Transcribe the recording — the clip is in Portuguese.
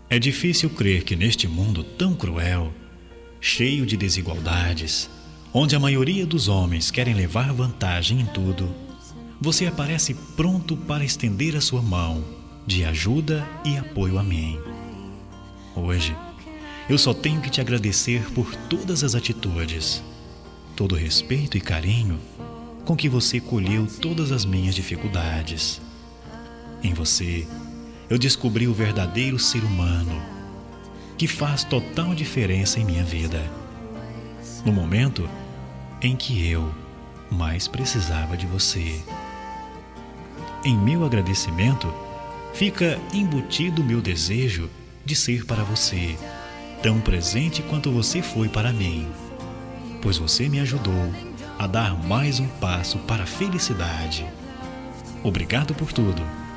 É difícil crer que neste mundo tão cruel, cheio de desigualdades, onde a maioria dos homens querem levar vantagem em tudo, você aparece pronto para estender a sua mão de ajuda e apoio a mim. Hoje, eu só tenho que te agradecer por todas as atitudes, todo o respeito e carinho com que você colheu todas as minhas dificuldades. Em você, eu descobri o verdadeiro ser humano, que faz total diferença em minha vida, no momento em que eu mais precisava de você. Em meu agradecimento, fica embutido o meu desejo de ser para você tão presente quanto você foi para mim, pois você me ajudou a dar mais um passo para a felicidade. Obrigado por tudo.